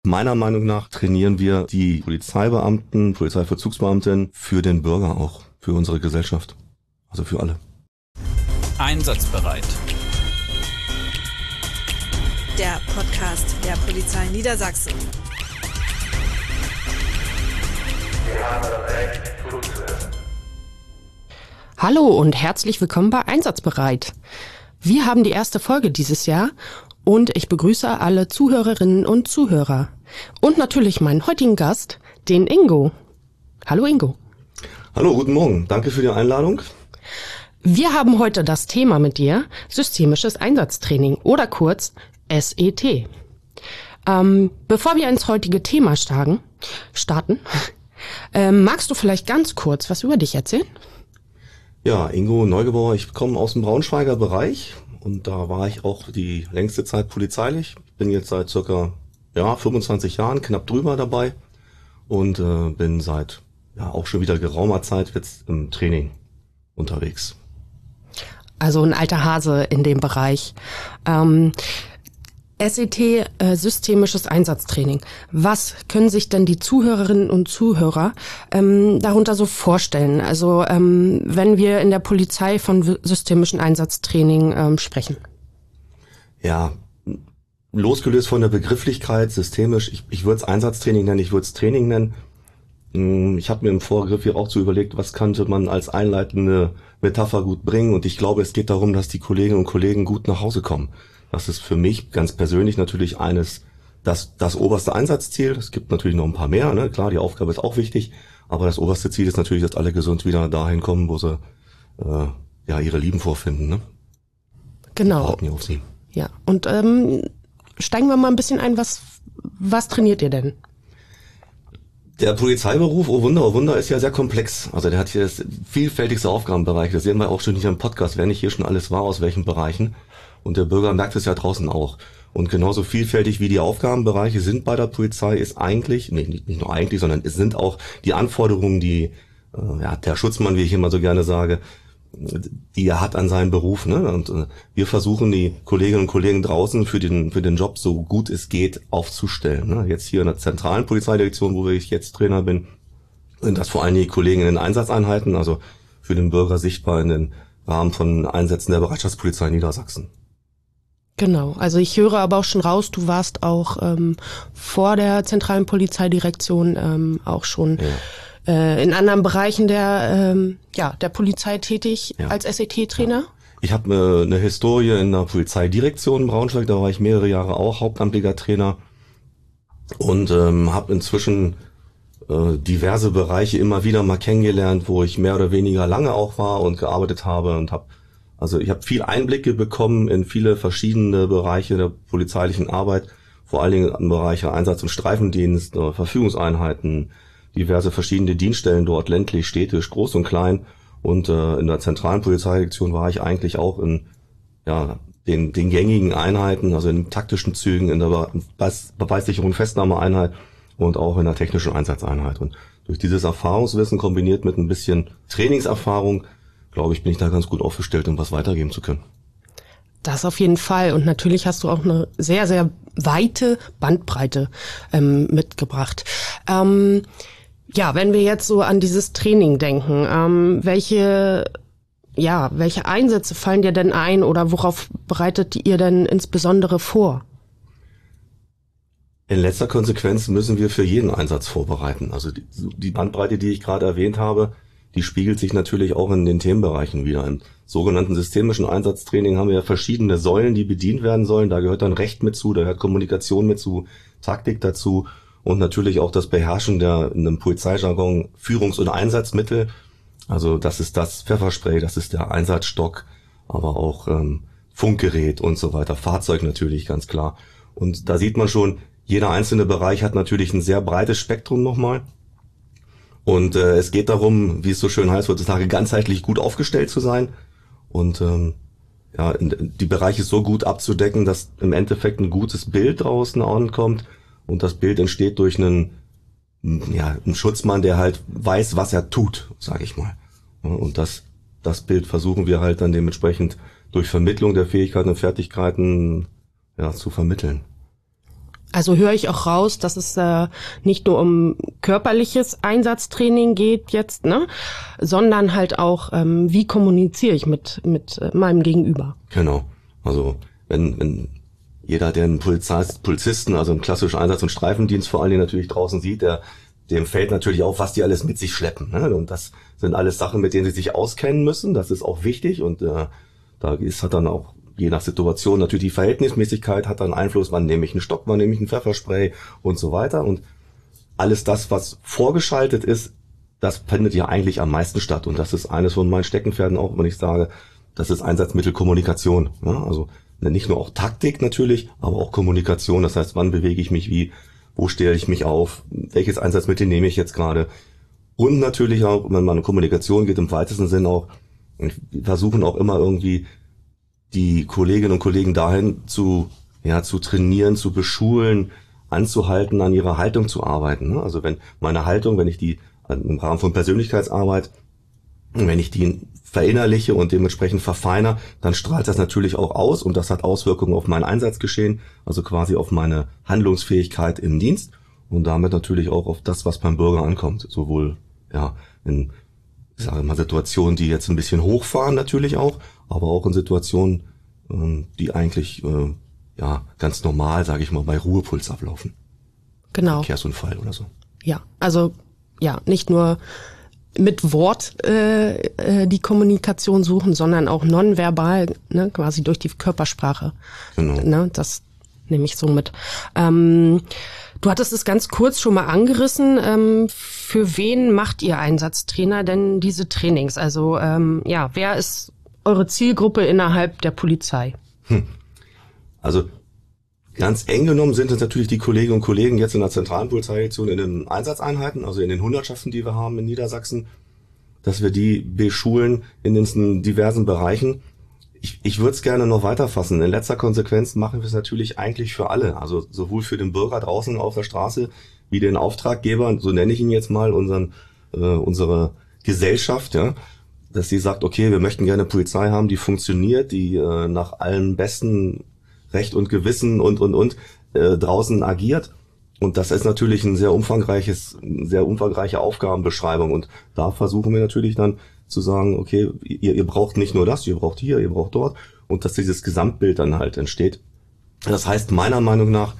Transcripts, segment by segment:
Meiner Meinung nach trainieren wir die Polizeibeamten, Polizeivollzugsbeamten für den Bürger auch, für unsere Gesellschaft, also für alle. Einsatzbereit. Der Podcast der Polizei Niedersachsen. Wir haben das Recht zuzuhören. Hallo und herzlich willkommen bei Einsatzbereit. Wir haben die erste Folge dieses Jahr und ich begrüße alle Zuhörerinnen und Zuhörer. Und natürlich meinen heutigen Gast, den Ingo. Hallo Ingo. Hallo, guten Morgen. Danke für die Einladung. Wir haben heute das Thema mit dir, systemisches Einsatztraining oder kurz SET. Bevor wir ins heutige Thema starten, magst du vielleicht ganz kurz was über dich erzählen? Ja, Ingo Neugebauer, ich komme aus dem Braunschweiger Bereich und da war ich auch die längste Zeit polizeilich. Ich bin jetzt seit circa 25 Jahren, knapp drüber dabei und bin seit auch schon wieder geraumer Zeit jetzt im Training unterwegs. Also ein alter Hase in dem Bereich. SET, systemisches Einsatztraining. Was können sich denn die Zuhörerinnen und Zuhörer darunter so vorstellen? Also wenn wir in der Polizei von systemischem Einsatztraining sprechen. Ja, losgelöst von der Begrifflichkeit, systemisch, ich würde es Einsatztraining nennen, ich würde es Training nennen. Ich habe mir im Vorgriff hier auch so überlegt, was könnte man als einleitende Metapher gut bringen, und ich glaube, es geht darum, dass die Kolleginnen und Kollegen gut nach Hause kommen. Das ist für mich ganz persönlich natürlich das oberste Einsatzziel. Es gibt natürlich noch ein paar mehr, ne? Klar, die Aufgabe ist auch wichtig, aber das oberste Ziel ist natürlich, dass alle gesund wieder dahin kommen, wo sie ihre Lieben vorfinden, ne? Genau. Warten auf sie. Ja, und steigen wir mal ein bisschen ein, was trainiert ihr denn? Der Polizeiberuf, oh Wunder, ist ja sehr komplex. Also der hat hier das vielfältigste Aufgabenbereich. Das sehen wir auch schon hier im Podcast, wenn nicht hier schon alles war, aus welchen Bereichen. Und der Bürger merkt es ja draußen auch. Und genauso vielfältig wie die Aufgabenbereiche sind bei der Polizei, ist eigentlich, nicht nur eigentlich, sondern es sind auch die Anforderungen, die der Schutzmann, wie ich immer so gerne sage, die er hat an seinen Beruf, ne? Und wir versuchen, die Kolleginnen und Kollegen draußen für den Job so gut es geht aufzustellen, ne? Jetzt hier in der zentralen Polizeidirektion, wo ich jetzt Trainer bin, sind das vor allem die Kollegen in den Einsatzeinheiten, also für den Bürger sichtbar in den Rahmen von Einsätzen der Bereitschaftspolizei Niedersachsen. Genau, also ich höre aber auch schon raus, du warst auch vor der zentralen Polizeidirektion auch schon in anderen Bereichen der Polizei tätig als SET-Trainer. Ja. Ich habe eine Historie in der Polizeidirektion in Braunschweig, da war ich mehrere Jahre auch hauptamtlicher Trainer und habe inzwischen diverse Bereiche immer wieder mal kennengelernt, wo ich mehr oder weniger lange auch war und gearbeitet habe und ich habe viel Einblicke bekommen in viele verschiedene Bereiche der polizeilichen Arbeit, vor allen Dingen in Bereiche Einsatz- und Streifendienst, Verfügungseinheiten, diverse verschiedene Dienststellen dort, ländlich, städtisch, groß und klein. Und in der zentralen Polizeidirektion war ich eigentlich auch in den gängigen Einheiten, also in taktischen Zügen, in der Beweissicherung, Festnahmeeinheit und auch in der technischen Einsatzeinheit. Und durch dieses Erfahrungswissen kombiniert mit ein bisschen Trainingserfahrung, glaube ich, bin ich da ganz gut aufgestellt, um was weitergeben zu können. Das auf jeden Fall. Und natürlich hast du auch eine sehr, sehr weite Bandbreite mitgebracht. Wenn wir jetzt so an dieses Training denken, welche Einsätze fallen dir denn ein oder worauf bereitet ihr denn insbesondere vor? In letzter Konsequenz müssen wir für jeden Einsatz vorbereiten. Also die Bandbreite, die ich gerade erwähnt habe, die spiegelt sich natürlich auch in den Themenbereichen wieder. Im sogenannten systemischen Einsatztraining haben wir ja verschiedene Säulen, die bedient werden sollen. Da gehört dann Recht mit zu, da gehört Kommunikation mit zu, Taktik dazu und natürlich auch das Beherrschen der in einem Polizeijargon Führungs- und Einsatzmittel. Also das ist das Pfefferspray, das ist der Einsatzstock, aber auch Funkgerät und so weiter. Fahrzeug natürlich, ganz klar. Und da sieht man schon, jeder einzelne Bereich hat natürlich ein sehr breites Spektrum nochmal. Und es geht darum, wie es so schön heißt heutzutage, ganzheitlich gut aufgestellt zu sein und die Bereiche so gut abzudecken, dass im Endeffekt ein gutes Bild draußen ankommt, und das Bild entsteht durch einen Schutzmann, der halt weiß, was er tut, sage ich mal. Und das Bild versuchen wir halt dann dementsprechend durch Vermittlung der Fähigkeiten und Fertigkeiten zu vermitteln. Also höre ich auch raus, dass es nicht nur um körperliches Einsatztraining geht jetzt, ne, sondern halt auch, wie kommuniziere ich mit meinem Gegenüber. Genau. Also wenn jeder, der einen Polizisten, also einen klassischen Einsatz- und Streifendienst vor allen Dingen natürlich draußen sieht, dem fällt natürlich auf, was die alles mit sich schleppen. Ne? Und das sind alles Sachen, mit denen sie sich auskennen müssen. Das ist auch wichtig und hat dann auch je nach Situation natürlich die Verhältnismäßigkeit hat dann Einfluss, wann nehme ich einen Stock, wann nehme ich einen Pfefferspray und so weiter. Und alles das, was vorgeschaltet ist, das findet ja eigentlich am meisten statt. Und das ist eines von meinen Steckenpferden auch, wenn ich sage, das ist Einsatzmittelkommunikation. Ja? Also nicht nur auch Taktik natürlich, aber auch Kommunikation. Das heißt, wann bewege ich mich wie, wo stelle ich mich auf, welches Einsatzmittel nehme ich jetzt gerade. Und natürlich auch, wenn man in Kommunikation geht, im weitesten Sinn auch, wir versuchen auch immer irgendwie die Kolleginnen und Kollegen dahin zu trainieren, zu beschulen, anzuhalten, an ihrer Haltung zu arbeiten. Also wenn meine Haltung, wenn ich die im Rahmen von Persönlichkeitsarbeit, wenn ich die verinnerliche und dementsprechend verfeiner, dann strahlt das natürlich auch aus und das hat Auswirkungen auf mein Einsatzgeschehen, also quasi auf meine Handlungsfähigkeit im Dienst und damit natürlich auch auf das, was beim Bürger ankommt. Sowohl in, ich sage mal, Situationen, die jetzt ein bisschen hochfahren natürlich auch, aber auch in Situationen, die eigentlich ganz normal, sage ich mal, bei Ruhepuls ablaufen. Genau. Verkehrsunfall oder so. Ja, also nicht nur mit Wort die Kommunikation suchen, sondern auch nonverbal, ne, quasi durch die Körpersprache. Genau. Ne, das nehme ich so mit. Du hattest es ganz kurz schon mal angerissen. Für wen macht ihr Einsatztrainer denn diese Trainings? Also wer ist eure Zielgruppe innerhalb der Polizei? Also ganz eng genommen sind es natürlich die Kolleginnen und Kollegen jetzt in der zentralen Polizeidirektion in den Einsatzeinheiten, also in den Hundertschaften, die wir haben in Niedersachsen, dass wir die beschulen in den diversen Bereichen. Ich würde es gerne noch weiterfassen. In letzter Konsequenz machen wir es natürlich eigentlich für alle, also sowohl für den Bürger draußen auf der Straße wie den Auftraggeber, so nenne ich ihn jetzt mal, unsere Gesellschaft, ja, dass sie sagt, okay, wir möchten gerne Polizei haben, die funktioniert, die nach allem besten Recht und Gewissen und draußen agiert. Und das ist natürlich eine sehr umfangreiche Aufgabenbeschreibung. Und da versuchen wir natürlich dann zu sagen, okay, ihr braucht nicht nur das, ihr braucht hier, ihr braucht dort. Und dass dieses Gesamtbild dann halt entsteht. Das heißt, meiner Meinung nach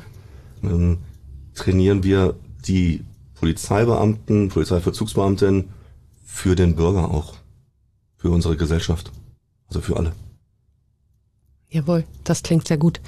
trainieren wir die Polizeibeamten, Polizeivollzugsbeamten für den Bürger auch. Für unsere Gesellschaft. Also für alle. Jawohl, das klingt sehr gut.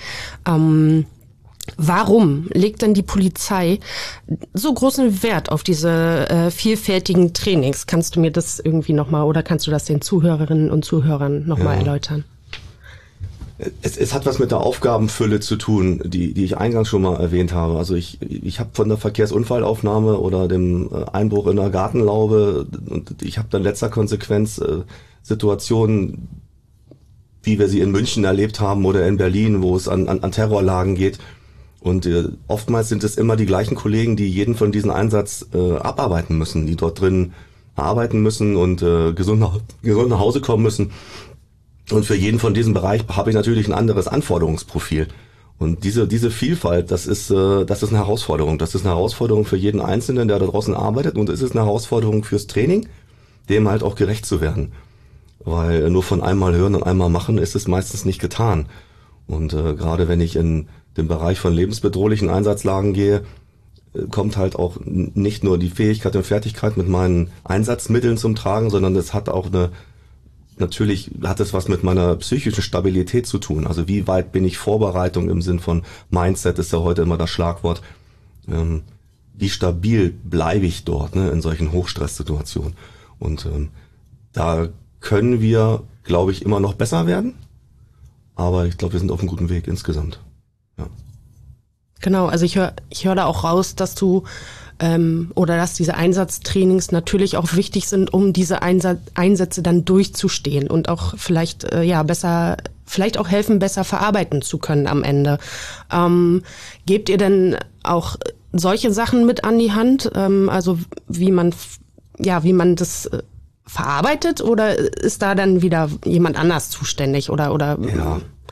Warum legt denn die Polizei so großen Wert auf diese vielfältigen Trainings? Kannst du mir das irgendwie nochmal oder kannst du das den Zuhörerinnen und Zuhörern nochmal erläutern? Es hat was mit der Aufgabenfülle zu tun, die ich eingangs schon mal erwähnt habe. Also ich habe von der Verkehrsunfallaufnahme oder dem Einbruch in der Gartenlaube und ich habe dann letzter Konsequenz Situationen, wie wir sie in München erlebt haben oder in Berlin, wo es an Terrorlagen geht. Und oftmals sind es immer die gleichen Kollegen, die jeden von diesen Einsatz abarbeiten müssen, die dort drin arbeiten müssen und gesund nach Hause kommen müssen. Und für jeden von diesem Bereich habe ich natürlich ein anderes Anforderungsprofil. Und diese Vielfalt, das ist eine Herausforderung. Das ist eine Herausforderung für jeden Einzelnen, der da draußen arbeitet. Und es ist eine Herausforderung fürs Training, dem halt auch gerecht zu werden. Weil nur von einmal hören und einmal machen ist es meistens nicht getan. Und gerade wenn ich in den Bereich von lebensbedrohlichen Einsatzlagen gehe, kommt halt auch nicht nur die Fähigkeit und Fertigkeit mit meinen Einsatzmitteln zum Tragen, sondern es hat auch natürlich hat es was mit meiner psychischen Stabilität zu tun. Also wie weit bin ich Vorbereitung im Sinn von Mindset ist ja heute immer das Schlagwort. Wie stabil bleibe ich dort, ne, in solchen Hochstresssituationen? Und da können wir, glaube ich, immer noch besser werden. Aber ich glaube, wir sind auf einem guten Weg insgesamt. Ja. Genau, also ich höre da auch raus, dass du oder dass diese Einsatztrainings natürlich auch wichtig sind, um diese Einsätze dann durchzustehen und auch vielleicht vielleicht auch helfen, besser verarbeiten zu können am Ende. Gebt ihr denn auch solche Sachen mit an die Hand? Also wie man das verarbeitet oder ist da dann wieder jemand anders zuständig oder? Ja,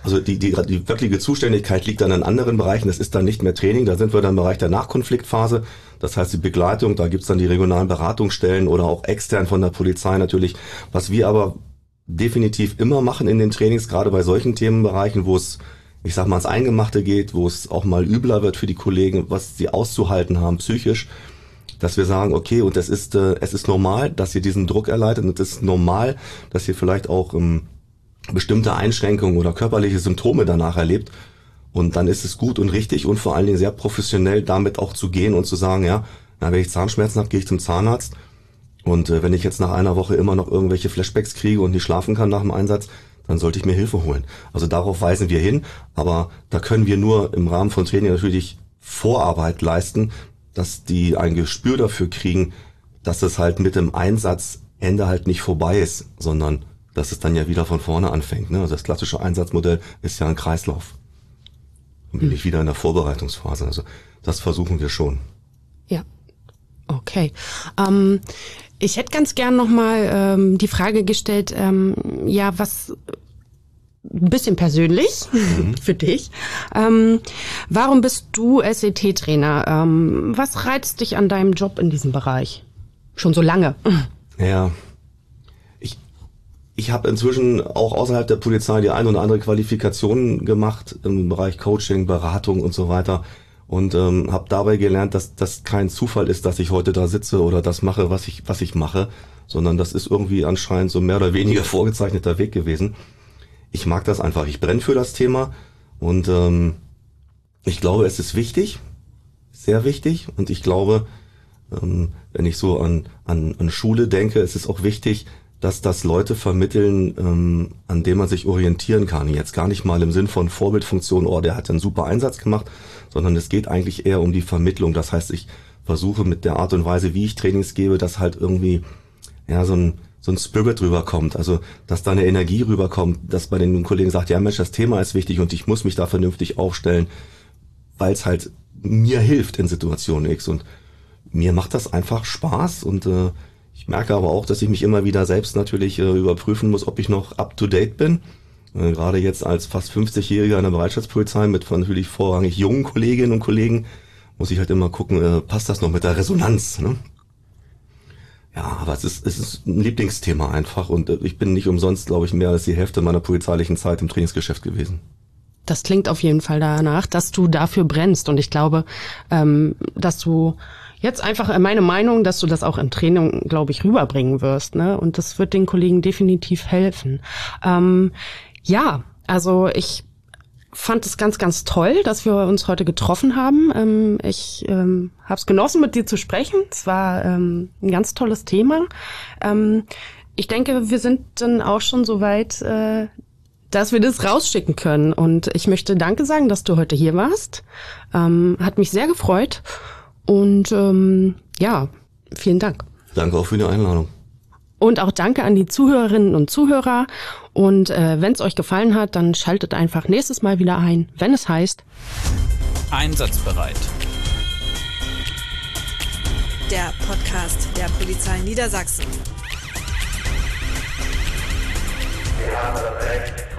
Also die wirkliche Zuständigkeit liegt dann in anderen Bereichen. Das ist dann nicht mehr Training, da sind wir dann im Bereich der Nachkonfliktphase. Das heißt die Begleitung, da gibt's dann die regionalen Beratungsstellen oder auch extern von der Polizei natürlich. Was wir aber definitiv immer machen in den Trainings, gerade bei solchen Themenbereichen, wo es, ich sag mal, ans Eingemachte geht, wo es auch mal übler wird für die Kollegen, was sie auszuhalten haben psychisch, dass wir sagen, okay, und es ist normal, dass ihr diesen Druck erleidet und es ist normal, dass ihr vielleicht auch bestimmte Einschränkungen oder körperliche Symptome danach erlebt. Und dann ist es gut und richtig und vor allen Dingen sehr professionell damit auch zu gehen und zu sagen, ja, wenn ich Zahnschmerzen habe, gehe ich zum Zahnarzt. Und wenn ich jetzt nach einer Woche immer noch irgendwelche Flashbacks kriege und nicht schlafen kann nach dem Einsatz, dann sollte ich mir Hilfe holen. Also darauf weisen wir hin, aber da können wir nur im Rahmen von Training natürlich Vorarbeit leisten, dass die ein Gespür dafür kriegen, dass es halt mit dem Einsatzende halt nicht vorbei ist, sondern dass es dann ja wieder von vorne anfängt. Ne? Also das klassische Einsatzmodell ist ja ein Kreislauf. Dann bin ich wieder in der Vorbereitungsphase. Also das versuchen wir schon. Ja, okay. Ich hätte ganz gern nochmal die Frage gestellt, was ein bisschen persönlich für dich. Warum bist du SET-Trainer? Was reizt dich an deinem Job in diesem Bereich? Schon so lange. Ja, ich habe inzwischen auch außerhalb der Polizei die ein oder andere Qualifikation gemacht im Bereich Coaching, Beratung und so weiter und habe dabei gelernt, dass das kein Zufall ist, dass ich heute da sitze oder das mache, was ich mache, sondern das ist irgendwie anscheinend so mehr oder weniger vorgezeichneter Weg gewesen. Ich mag das einfach, ich brenne für das Thema und ich glaube, es ist wichtig, sehr wichtig und ich glaube, wenn ich so an Schule denke, es ist auch wichtig, dass das Leute vermitteln, an dem man sich orientieren kann. Jetzt gar nicht mal im Sinn von Vorbildfunktion, der hat einen super Einsatz gemacht, sondern es geht eigentlich eher um die Vermittlung. Das heißt, ich versuche mit der Art und Weise, wie ich Trainings gebe, dass halt irgendwie so ein Spirit rüberkommt, also dass da eine Energie rüberkommt, dass bei den Kollegen sagt, ja Mensch, das Thema ist wichtig und ich muss mich da vernünftig aufstellen, weil es halt mir hilft in Situationen X und mir macht das einfach Spaß und ich merke aber auch, dass ich mich immer wieder selbst natürlich überprüfen muss, ob ich noch up-to-date bin. Gerade jetzt als fast 50-Jähriger in der Bereitschaftspolizei mit natürlich vorrangig jungen Kolleginnen und Kollegen muss ich halt immer gucken, passt das noch mit der Resonanz, ne? Ja, aber es ist ein Lieblingsthema einfach und ich bin nicht umsonst, glaube ich, mehr als die Hälfte meiner polizeilichen Zeit im Trainingsgeschäft gewesen. Das klingt auf jeden Fall danach, dass du dafür brennst und ich glaube, dass du jetzt einfach meine Meinung, dass du das auch im Training, glaube ich, rüberbringen wirst, ne? Und das wird den Kollegen definitiv helfen. Also ich fand es ganz, ganz toll, dass wir uns heute getroffen haben. Ich habe es genossen, mit dir zu sprechen. Es war ein ganz tolles Thema. Ich denke, wir sind dann auch schon so weit, dass wir das rausschicken können. Und ich möchte Danke sagen, dass du heute hier warst. Hat mich sehr gefreut. Und vielen Dank. Danke auch für die Einladung. Und auch danke an die Zuhörerinnen und Zuhörer. Und wenn es euch gefallen hat, dann schaltet einfach nächstes Mal wieder ein, wenn es heißt Einsatzbereit. Der Podcast der Polizei Niedersachsen. Wir haben das Recht